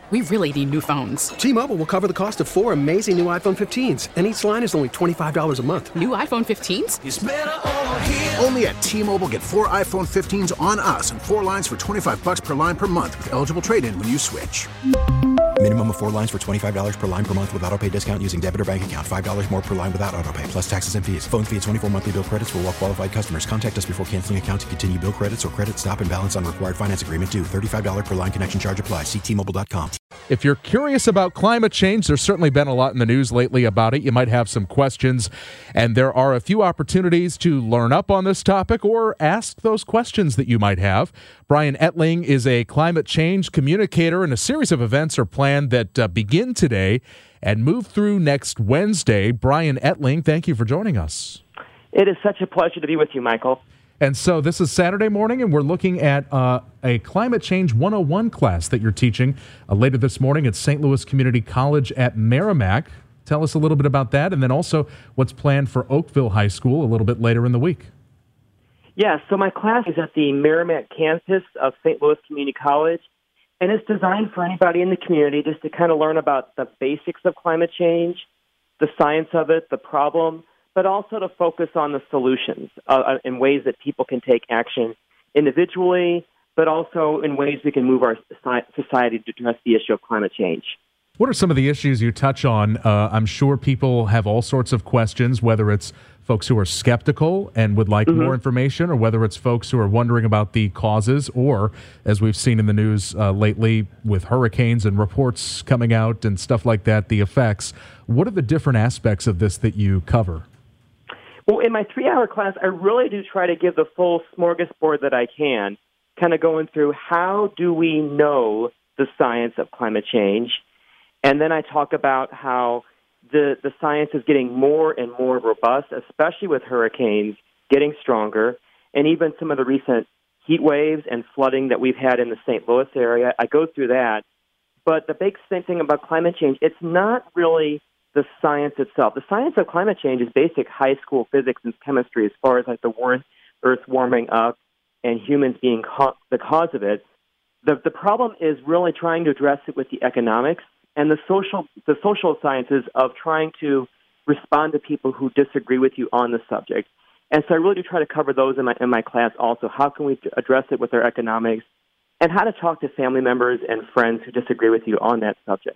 We really need new phones. T-Mobile will cover the cost of 4 amazing new iPhone 15s, and each line is only $25 a month. New iPhone 15s? It's better over here. Only at T-Mobile, get 4 iPhone 15s on us and 4 lines for $25 per line per month with eligible trade-in when you switch. Minimum of 4 lines for $25 per line per month with autopay discount using debit or bank account. $5 more per line without autopay, plus taxes and fees. Phone fee at 24 monthly bill credits for well-qualified customers. Contact us before canceling account to continue bill credits or credit stop and balance on required finance agreement due. $35 per line connection charge applies. See T-Mobile.com. If you're curious about climate change, there's certainly been a lot in the news lately about it. You might have some questions, and there are a few opportunities to learn up on this topic or ask those questions that you might have. Brian Ettling is a climate change communicator, and a series of events are planned that begin today and move through next Wednesday. Brian Ettling, thank you for joining us. It is such a pleasure to be with you, Michael. And so this is Saturday morning, and we're looking at a Climate Change 101 class that you're teaching later this morning at St. Louis Community College at Merrimack. Tell us a little bit about that, and then also what's planned for Oakville High School a little bit later in the week. Yeah, so my class is at the Merrimack campus of St. Louis Community College, and it's designed for anybody in the community just to kind of learn about the basics of climate change, the science of it, the problem, but also to focus on the solutions in ways that people can take action individually, but also in ways we can move our society to address the issue of climate change. What are some of the issues you touch on? I'm sure people have all sorts of questions, whether it's folks who are skeptical and would like more information, or whether it's folks who are wondering about the causes, or, as we've seen in the news lately with hurricanes and reports coming out and stuff like that, the effects. What are the different aspects of this that you cover? Well, in my 3-hour class, I really do try to give the full smorgasbord that I can, kind of going through how do we know the science of climate change, and then I talk about how the science is getting more and more robust, especially with hurricanes getting stronger, and even some of the recent heat waves and flooding that we've had in the St. Louis area. I go through that. But the big thing about climate change, it's not really the science itself. The science of climate change is basic high school physics and chemistry as far as like the Earth warming up and humans being the cause of it. The problem is really trying to address it with the economics and the social sciences of trying to respond to people who disagree with you on the subject. And so I really do try to cover those in my class also. How can we address it with our economics, and how to talk to family members and friends who disagree with you on that subject.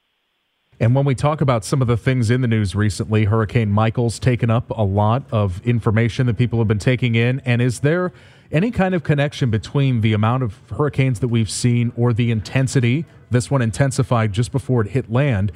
And when we talk about some of the things in the news recently, Hurricane Michael's taken up a lot of information that people have been taking in. And is there any kind of connection between the amount of hurricanes that we've seen or the intensity? This one intensified just before it hit land.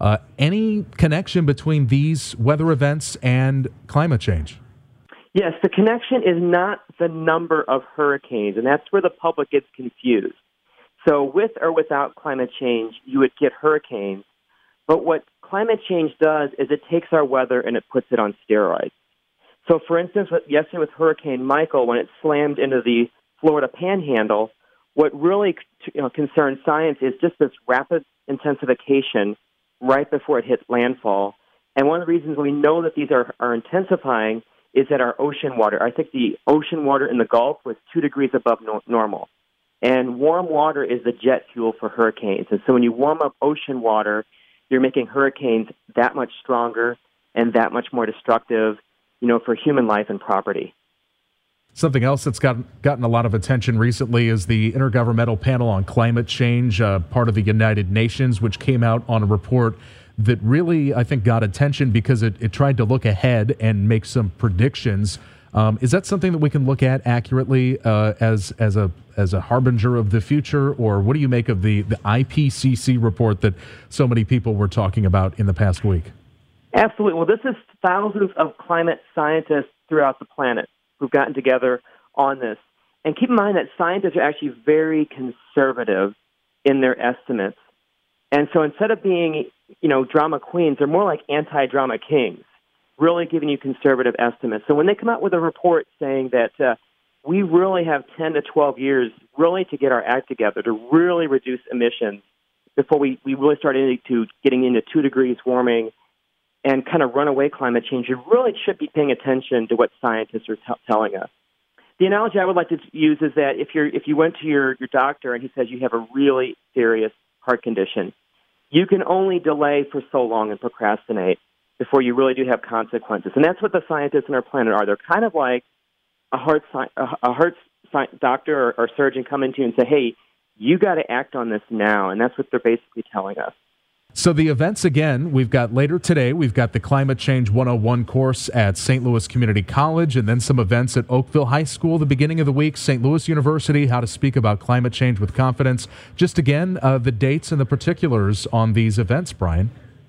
Any connection between these weather events and climate change? Yes, the connection is not the number of hurricanes, and that's where the public gets confused. So with or without climate change, you would get hurricanes. But what climate change does is it takes our weather and it puts it on steroids. So, for instance, yesterday with Hurricane Michael, when it slammed into the Florida Panhandle, what really concerns science is just this rapid intensification right before it hits landfall. And one of the reasons we know that these are intensifying is that our ocean water, I think the ocean water in the Gulf was 2 degrees above normal. And warm water is the jet fuel for hurricanes. And so when you warm up ocean water, you're making hurricanes that much stronger and that much more destructive, for human life and property. Something else that's gotten a lot of attention recently is the Intergovernmental Panel on Climate Change, part of the United Nations, which came out on a report that really, I think, got attention because it tried to look ahead and make some predictions. Is that something that we can look at accurately as a harbinger of the future, or what do you make of the IPCC report that so many people were talking about in the past week? Absolutely. Well, this is thousands of climate scientists throughout the planet who've gotten together on this. And keep in mind that scientists are actually very conservative in their estimates. And so instead of being, drama queens, they're more like anti-drama kings, really giving you conservative estimates. So when they come out with a report saying that we really have 10 to 12 years really to get our act together, to really reduce emissions before we really start getting into 2 degrees warming and kind of runaway climate change, you really should be paying attention to what scientists are telling us. The analogy I would like to use is that if you went to your doctor and he says you have a really serious heart condition, you can only delay for so long and procrastinate before you really do have consequences. And that's what the scientists on our planet are. They're kind of like a heart doctor or surgeon come into you and say, hey, you got to act on this now. And that's what they're basically telling us. So the events, again, we've got later today, we've got the Climate Change 101 course at St. Louis Community College, and then some events at Oakville High School the beginning of the week, St. Louis University, how to speak about climate change with confidence. Just again, the dates and the particulars on these events, Brian.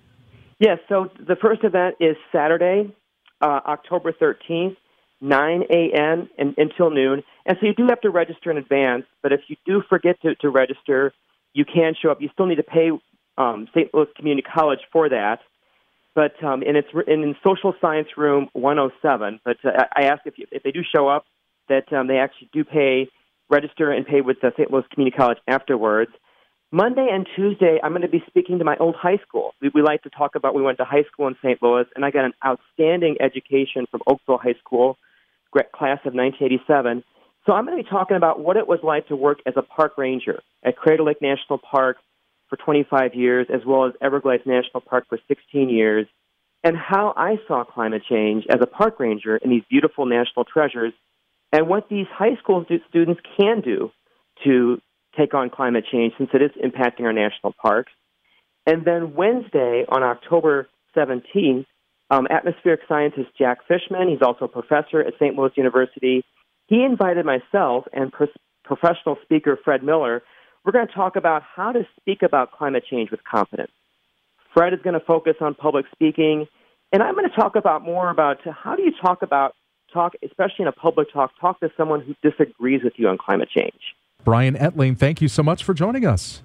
Yes, so the first event is Saturday, October 13th, 9 a.m. until noon. And so you do have to register in advance, but if you do forget to register, you can show up. You still need to pay St. Louis Community College for that, but and it's in Social Science Room 107. But I ask if they do show up that they actually do register and pay with St. Louis Community College afterwards. Monday and Tuesday, I'm going to be speaking to my old high school. We like to talk about, we went to high school in St. Louis, and I got an outstanding education from Oakville High School, class of 1987. So I'm going to be talking about what it was like to work as a park ranger at Crater Lake National Park for 25 years, as well as Everglades National Park for 16 years, and how I saw climate change as a park ranger in these beautiful national treasures, and what these high school students can do to take on climate change since it is impacting our national parks. And then Wednesday, on October 17th, atmospheric scientist Jack Fishman, he's also a professor at St. Louis University, he invited myself and professional speaker Fred Miller. We're going to talk about how to speak about climate change with confidence. Fred is going to focus on public speaking, and I'm going to talk more about how do you talk, especially in a public talk to someone who disagrees with you on climate change. Brian Etling, thank you so much for joining us.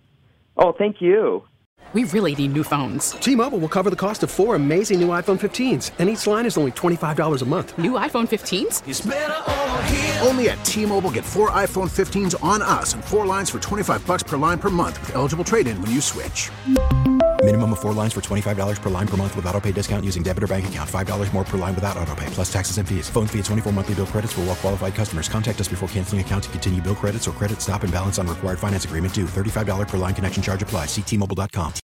Oh, thank you. We really need new phones. T-Mobile will cover the cost of 4 amazing new iPhone 15s, and each line is only $25 a month. New iPhone 15s? It's better over here. Only at T-Mobile, get 4 iPhone 15s on us and 4 lines for $25 per line per month with eligible trade-in when you switch. Minimum of 4 lines for $25 per line per month with autopay discount using debit or bank account. $5 more per line without autopay, plus taxes and fees. Phone fee at 24 monthly bill credits for well-qualified customers. Contact us before canceling account to continue bill credits or credit stop and balance on required finance agreement due. $35 per line connection charge applies. See T-Mobile.com.